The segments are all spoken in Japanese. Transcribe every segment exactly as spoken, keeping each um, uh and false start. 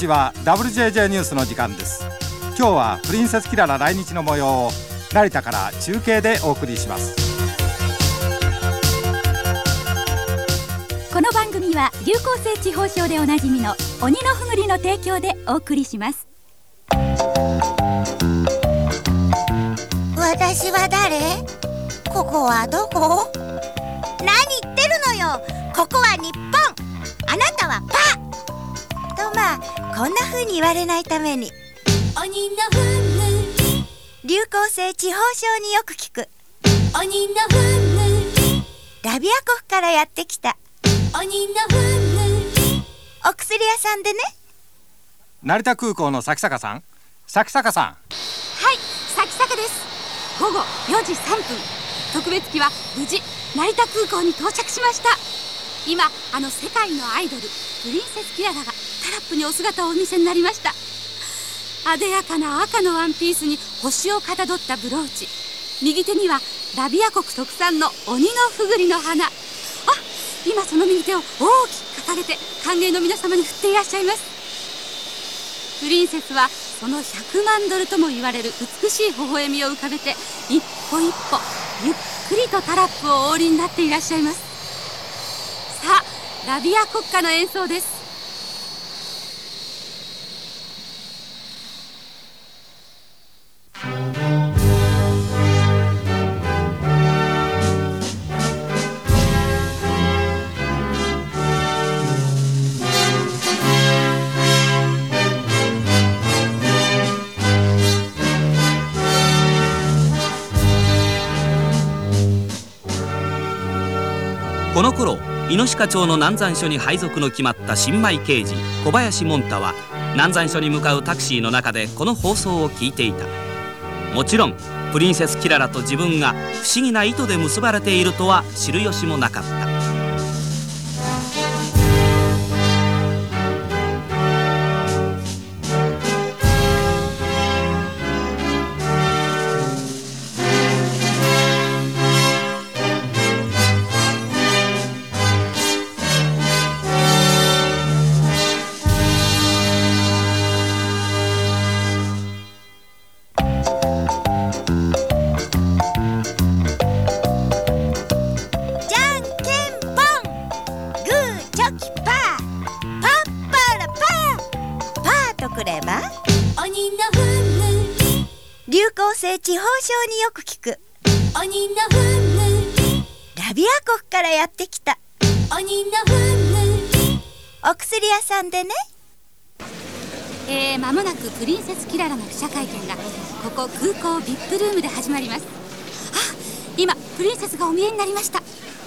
時は ダブリュージェージェー ニュースの時間です。今日はプリンセスキララ来日の模様を成田から中継でお送りします。 この番組は流行性地方症でおなじみの鬼のふぐりの提供でお送りします。 私は誰？ここはどこ？何言ってるのよ。ここは日本。あなたはパと、まあこんな風に言われないために、鬼のふぐり、流行性地方症によく聞く鬼のふぐり、ラビアコフからやってきた鬼のふぐり、お薬屋さんでね。 成田空港の咲坂さん、咲坂さん。 はい、咲坂です。ごごよじさんぷん、特別機は無事成田空港に到着しました。今あの世界のアイドルプリンセスキララがタラップにお姿をお見せになりました。あでやかな赤のワンピースに星をかたどったブローチ、右手にはラビア国特産の鬼のふぐりの花。あ、今その右手を大きく掲げて歓迎の皆様に振っていらっしゃいます。プリンセスはそのひゃくまんドルとも言われる美しい微笑みを浮かべて、一歩一歩ゆっくりとタラップをお降りになっていらっしゃいます。さあ、ラビア国歌の演奏です。 この頃、猪鹿町の南山署に配属の決まった新米刑事小林門太は南山署に向かうタクシーの中でこの放送を聞いていた。もちろんプリンセスキララと自分が不思議な糸で結ばれているとは知る由もなかった。 流行性地方症によく聞く鬼のふぐり、ラビア国からやってきた鬼のふぐり、お薬屋さんでね。 えー、間もなくプリンセスキララの記者会見がここ空港 ブイアイピー ルームで始まります。あ、今プリンセスがお見えになりました。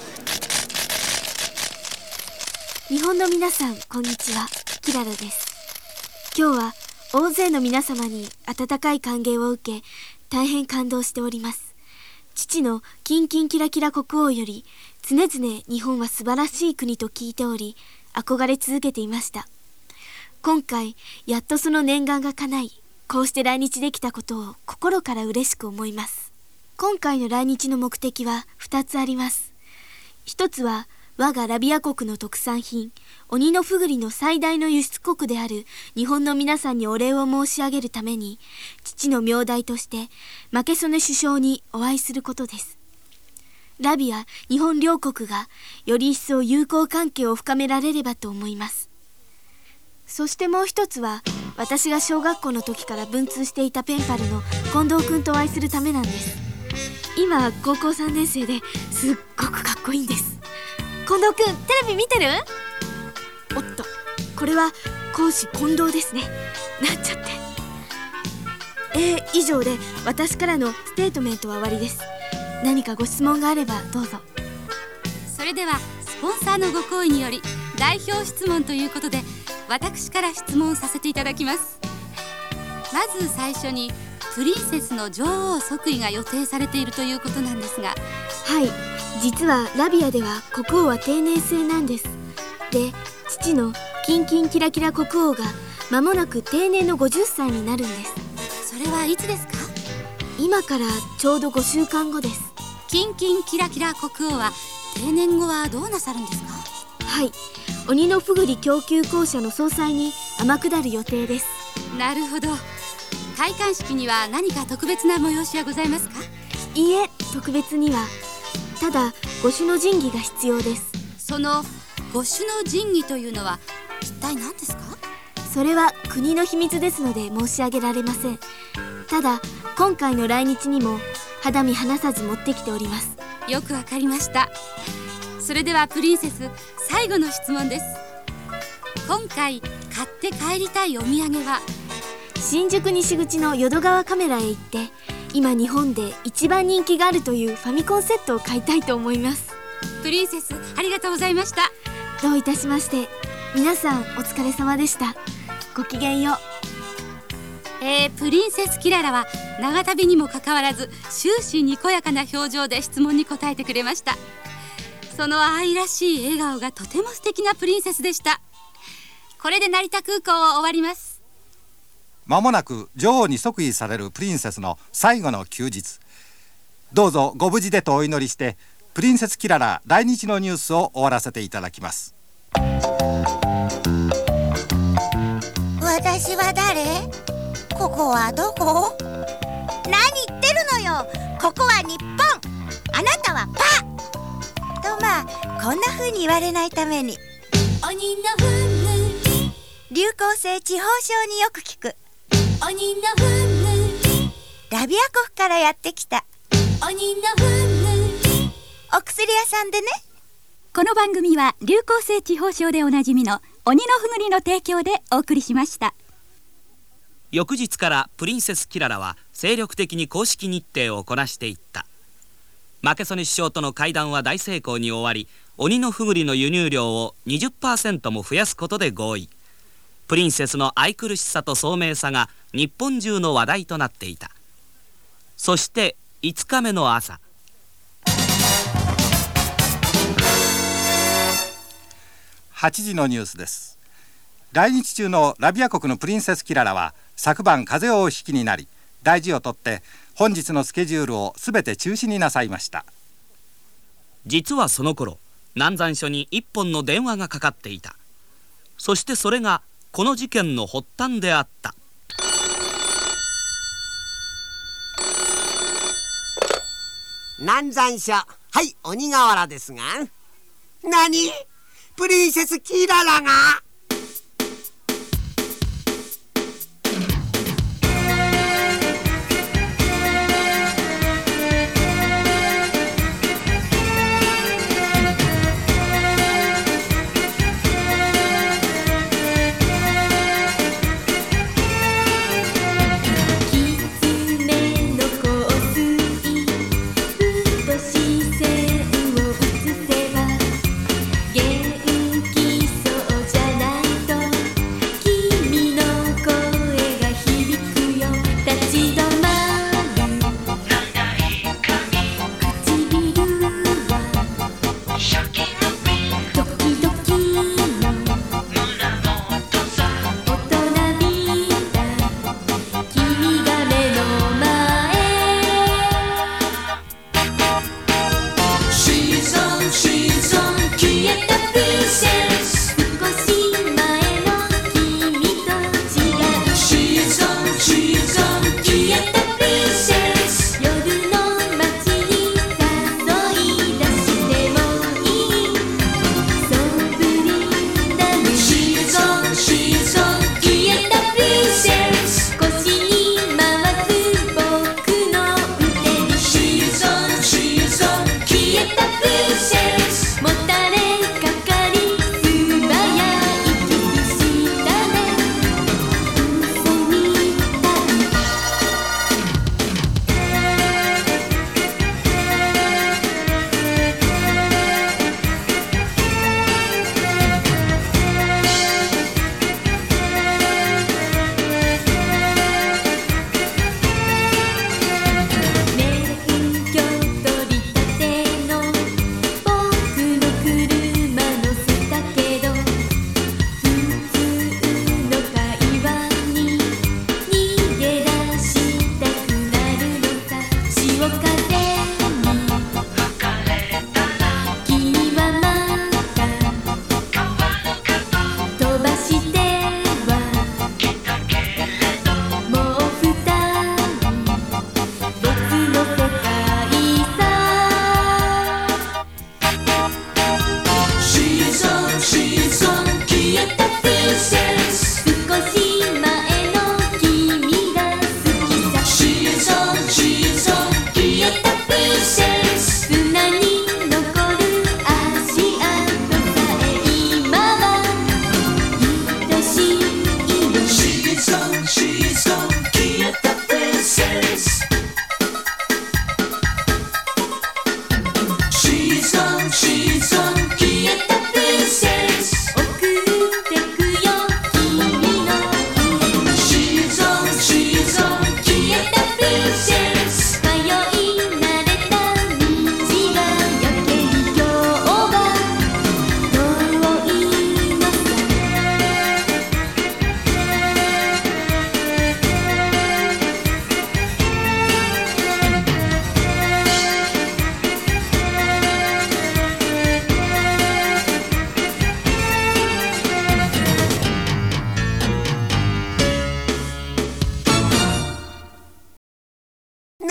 日本の皆さん、こんにちは。キララです。今日は大勢の皆様に温かい歓迎を受け、大変感動しております。父のキンキンキラキラ国王より常々日本は素晴らしい国と聞いており、憧れ続けていました。今回やっとその念願が叶い、こうして来日できたことを心から嬉しく思います。今回の来日の目的はふたつあります。一つは我がラビア国の特産品、鬼のふぐりの最大の輸出国である日本の皆さんにお礼を申し上げるために、父の名代としてマケソネ首相にお会いすることです。ラビア、日本両国がより一層友好関係を深められればと思います。そしてもう一つは、私が小学校の時から文通していたペンパルの近藤くんとお会いするためなんです。今高校さんねん生ですっごくかっこいいんです。近藤くん、テレビ見てる？おっと、これは講師近藤ですね。なんちゃって。えー、以上で私からのステートメントは終わりです。何かご質問があればどうぞ。 それではスポンサーのご好意により代表質問ということで、私から質問させていただきます。まず最初に、プリンセスの女王即位が予定されているということなんですが。 はい、実はラビアでは国王は定年制なんです。で、父のキンキンキラキラ国王が間もなく定年のごじゅっさいになるんです。 それはいつですか？ 今からちょうどごしゅうかんごです。 キンキンキラキラ国王は定年後はどうなさるんですか？ はい、鬼のふぐり供給公社の総裁に天下る予定です。 なるほど。戴冠式には何か特別な催しはございますか？ いいえ、特別には。ただ御朱の神器が必要です。 その御朱の神器というのは一体何ですか？ それは国の秘密ですので申し上げられません。ただ今回の来日にも肌身離さず持ってきております。 よくわかりました。それではプリンセス、最後の質問です。今回買って帰りたいお土産は？ 新宿西口の淀川カメラへ行って、今日本で一番人気があるというファミコンセットを買いたいと思います。 プリンセス、ありがとうございました。 どういたしまして。皆さんお疲れ様でした。ごきげんよう。 えー、プリンセスキララは長旅にもかかわらず終始にこやかな表情で質問に答えてくれました。その愛らしい笑顔がとても素敵なプリンセスでした。これで成田空港を終わります。 まもなく女王に即位されるプリンセスの最後の休日。どうぞご無事でとお祈りして、プリンセスキララ来日のニュースを終わらせていただきます。 私は誰？ここはどこ？何言ってるのよ。ここは日本。あなたはパと、まあこんな風に言われないために、 鬼のふん流行性地方症によく効く鬼のふんラビア国からやってきた鬼のふんお薬屋さんでね。 この番組は流行性地方症でおなじみの鬼のふぐりの提供でお送りしました。 翌日からプリンセスキララは精力的に公式日程をこなしていった。負け曽根首相との会談は大成功に終わり、鬼のふぐりの輸入量を にじゅっパーセント も増やすことで合意。プリンセスの愛くるしさと聡明さが日本中の話題となっていた。そしていつかめの朝、 はちじのニュースです。来日中のラビア国のプリンセスキララは昨晩風邪をおひきになり、大事をとって本日のスケジュールをすべて中止になさいました。 実はその頃、南山署に一本の電話がかかっていた。そしてそれがこの事件の発端であった。 南山署、はい、鬼瓦ですが。何？プリンセスキララが？ 元気そうじゃない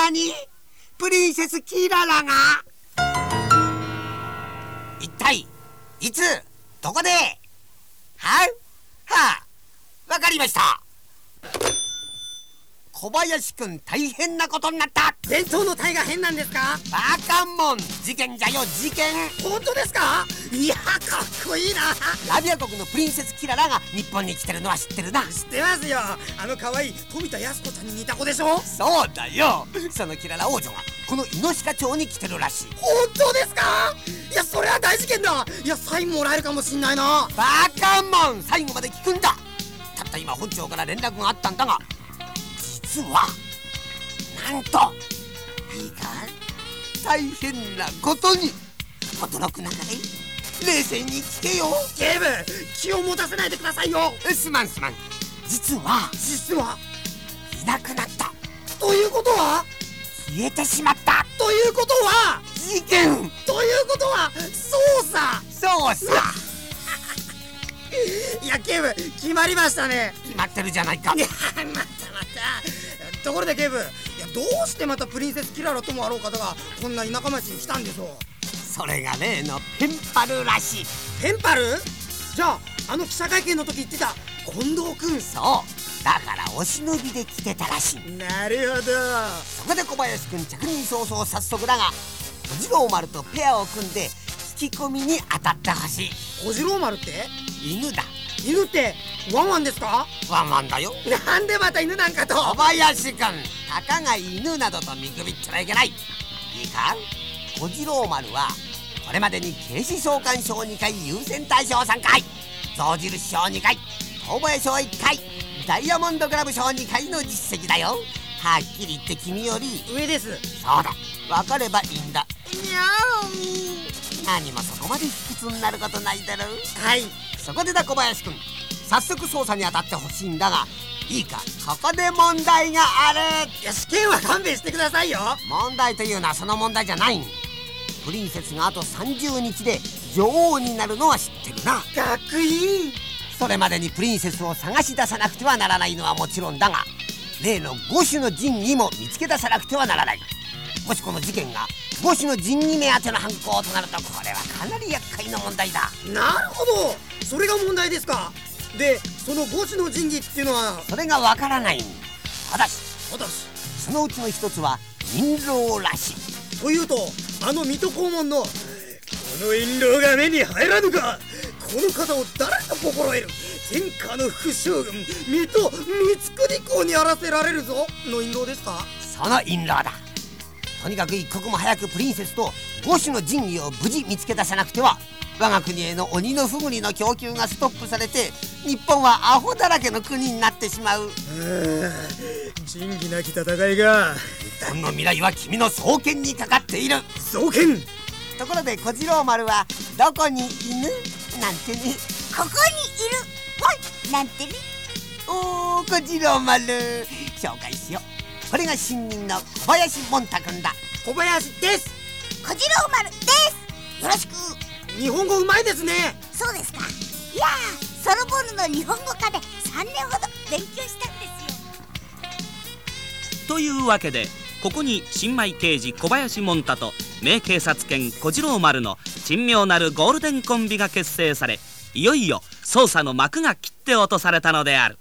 何？プリンセスキララが一体いつどこで？ははあ、わかりました。小林くん大変なことになった。 伝統の隊が変なんですか？ バカモン、事件じゃよ、事件。 本当ですか？いや、かっこいいな。 ラビア国のプリンセスキララが日本に来てるのは知ってるな。 知ってますよ。あの可愛い富田靖子ちゃんに似た子でしょ。 そうだよ。そのキララ王女がこの猪鹿町に来てるらしい。 本当ですか？いや、それは大事件だ。いや、サインもらえるかもしんないな。 バカモン、最後まで聞くんだ。たった今本庁から連絡があったんだが、実はなんといいか、大変なことに。驚くなかい。冷静に聞けよ。 警部、気を持たせないでくださいよ。 すまんすまん。実は実はいなくなった。 ということは消えてしまった。 ということは事件。 ということは捜査。 そうさ。 いや、警部、決まりましたね。 決まってるじゃないか。 いや、またまた。ところで警部、いや、どうしてまたプリンセスキララともあろう方がこんな田舎町に来たんでしょう。 それが例のペンパルらしい。 ペンパル？じゃあ、あの記者会見の時言ってた近藤くん。 そうだからお忍びで来てたらしい。 なるほど。 そこで小林くん、着任早々早速だが小次郎丸とペアを組んで聞き込みに当たってほしい。 小次郎丸って犬だ。 犬ってワンワンですか？ ワンワンだよ。 なんでまた犬なんかと。 小林くん、たかが犬などと見くびっちゃいけない。いいか、小次郎丸はこれまでに警視総監賞にかい、優先大賞さんかい、象印賞にかい、東宝賞いっかい、ダイヤモンドグラブ賞にかいの実績だよ。はっきり言って君より上です。 そうだ、分かればいいんだ。 にゃー何もそこまで卑屈になることないだろう。 はい。 そこでだ小林くん、早速捜査に当たってほしいんだが、いいか、ここで問題がある。 いや、試験は勘弁してくださいよ。 問題というのはその問題じゃないん。プリンセスがあとさんじゅうにちで女王になるのは知ってるな。 かっこいい。 それまでにプリンセスを探し出さなくてはならないのはもちろんだが、例の五種の神器も見つけ出さなくてはならない。もしこの事件が五種の神器目当ての犯行となると、これはかなり厄介な問題だ。 なるほど、それが問題ですか。で、その五種の神器っていうのは。 それがわからないん。ただし、 ただしそのうちの一つは印籠らしい。 というと、あの水戸黄門のこの印籠が目に入らぬか、この方を誰と心得る、天下の副将軍水戸光圀公にあらせられるぞの印籠ですか。 その印籠だ。とにかく一刻も早くプリンセスと五種の神器を無事見つけ出さなくては、我が国への鬼のフグリの供給がストップされて、日本はアホだらけの国になってしまう。 仁義なき戦いが。 日本の未来は君の双剣にかかっている。 双剣。 ところで小次郎丸はどこにいるなんてね。 ここにいるわいなんてね。 おー、小次郎丸、紹介しよう。これが新任の小林モンタ君だ。 小林です。 小次郎丸です。よろしく。 日本語うまいですね。 そうですか。いやー、ソロボールの日本語科でさんねんほど勉強したんですよ。 というわけで、ここに新米刑事小林モンタと名警察犬小次郎丸の珍妙なるゴールデンコンビが結成され、いよいよ捜査の幕が切って落とされたのである。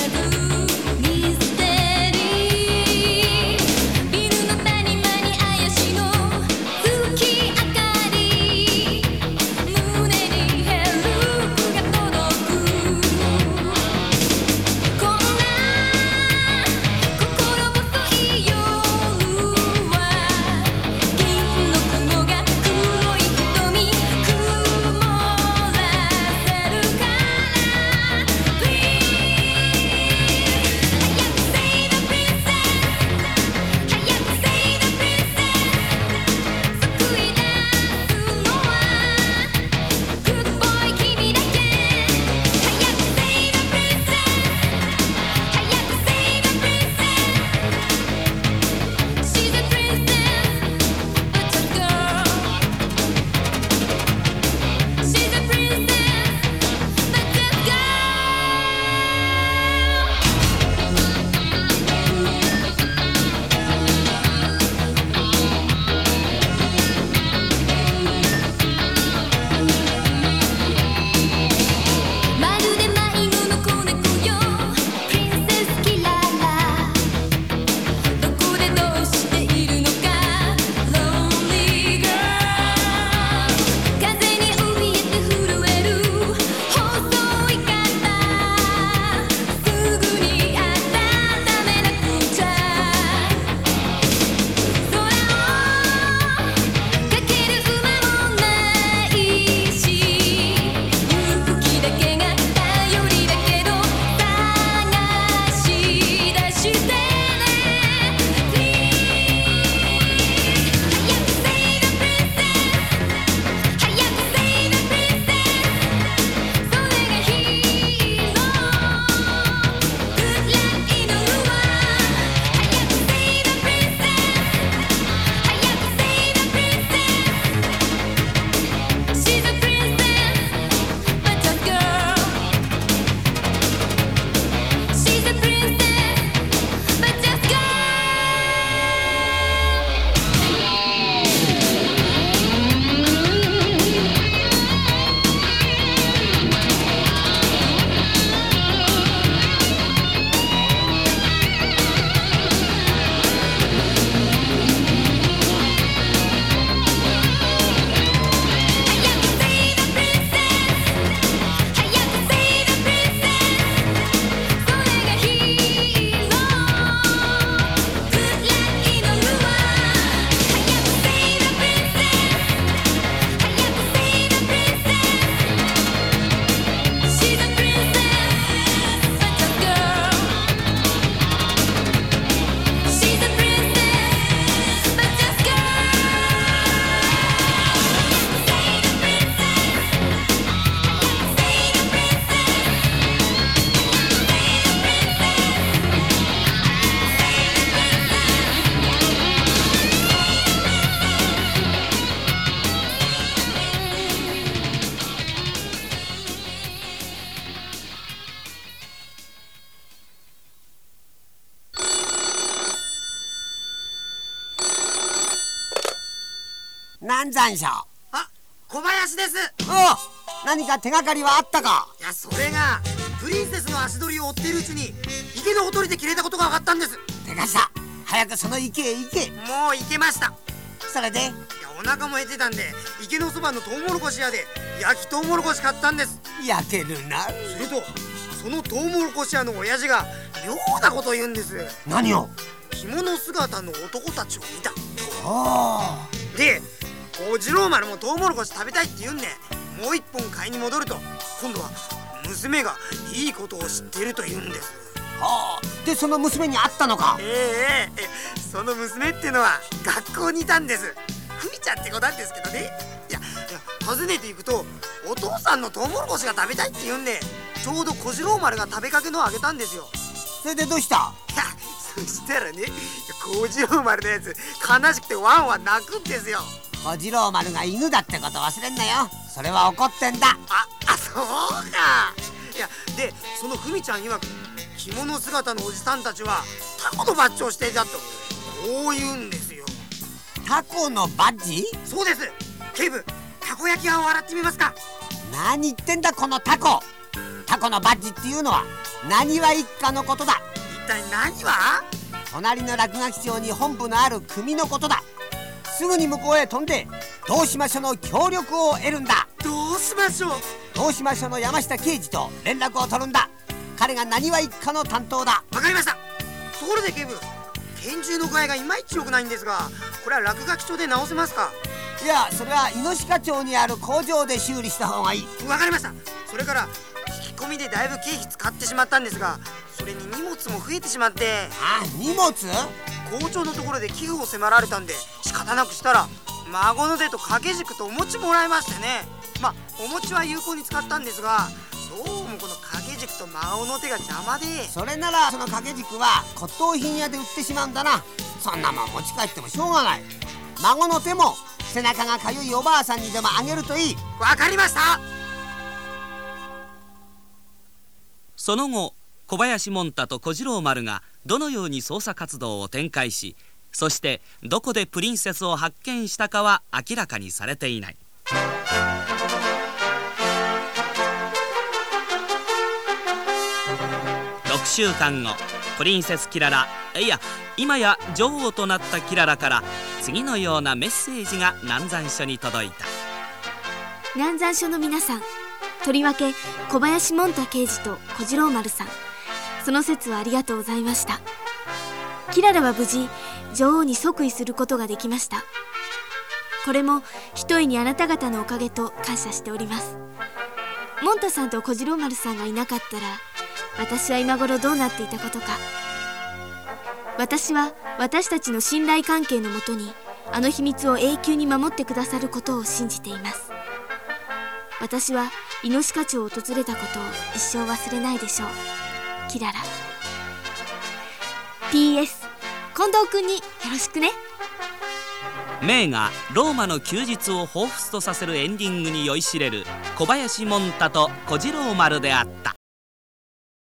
ビルの谷間に怪し南山椒。 あ、小林です。 おう、何か手がかりはあったか？ いや、それがプリンセスの足取りを追っているうちに池のほとりで切れたことが分かったんです。 手頭、早くその池へ行け。 もう行けました。 それで？ いや、お腹も減ってたんで池のそばのトウモロコシ屋で焼きトウモロコシ買ったんです。 焼けるな。 するとそのトウモロコシ屋の親父が妙なことを言うんです。 何を？ 着物姿の男たちを見た。 ああ。で、小次郎丸もトウモロコシ食べたいって言うんでもう一本買いに戻ると、今度は娘がいいことを知ってると言うんです。 あ。で、その娘に会ったのか？ ええええ、その娘ってのは学校にいたんです。ふみちゃんって子なんですけどね。いや、いや訪ねていくとお父さんのトウモロコシが食べたいって言うんで、ちょうど小次郎丸が食べかけのをあげたんですよ。 それでどうした？ いや、そしたらね、小次郎丸のやつ悲しくてワンワン泣くんですよ。 小次郎丸が犬だってこと忘れんなよ。それは怒ってんだ。 あ、あ、そうか。いや、で、そのふみちゃん曰く着物姿のおじさんたちはタコのバッジをしていたとこう言うんですよ。 タコのバッジ？ そうです。警部、たこ焼き屋を洗ってみますか？ 何言ってんだこのタコ。タコのバッジっていうのは何は一家のことだ。 一体何は？ 隣の落書き町に本部のある組のことだ。すぐに向こうへ飛んで同島署の協力を得るんだ。 どうしましょう？ 同島署の山下刑事と連絡を取るんだ。彼が何は一家の担当だ。 わかりました。ところで警部、拳銃の具合がいまいち良くないんですが、これは落書き帳で直せますか？ いや、それは猪鹿町にある工場で修理した方がいい。 わかりました。それから引き込みでだいぶ経費使ってしまったんですが、それに荷物も増えてしまって。 あ、荷物？ 校長のところで寄付を迫られたんで仕方なくしたら、孫の手と掛け軸とお餅もらいましてね。まあお餅は有効に使ったんですが、どうもこの掛け軸と孫の手が邪魔で。 それならその掛け軸は骨董品屋で売ってしまうんだな。そんなもん持ち帰ってもしょうがない。孫の手も背中がかゆいおばあさんにでもあげるといい。 わかりました。 その後、小林門太と小次郎丸がどのように捜査活動を展開し、そしてどこでプリンセスを発見したかは明らかにされていない。ろくしゅうかんご、プリンセスキララ、いや今や女王となったキララから次のようなメッセージが南山署に届いた。 南山署の皆さん、とりわけ小林門太刑事と小次郎丸さん、その説はありがとうございました。キララは無事女王に即位することができました。これもひとえにあなた方のおかげと感謝しております。門太さんと小次郎丸さんがいなかったら、私は今頃どうなっていたことか。私は私たちの信頼関係のもとにあの秘密を永久に守ってくださることを信じています。私は猪鹿町を訪れたことを一生忘れないでしょう。キララ。 ピーエス 近藤くんによろしくね。 名画「ローマの休日」を彷彿とさせるエンディングに酔いしれる小林門太と小次郎丸であった。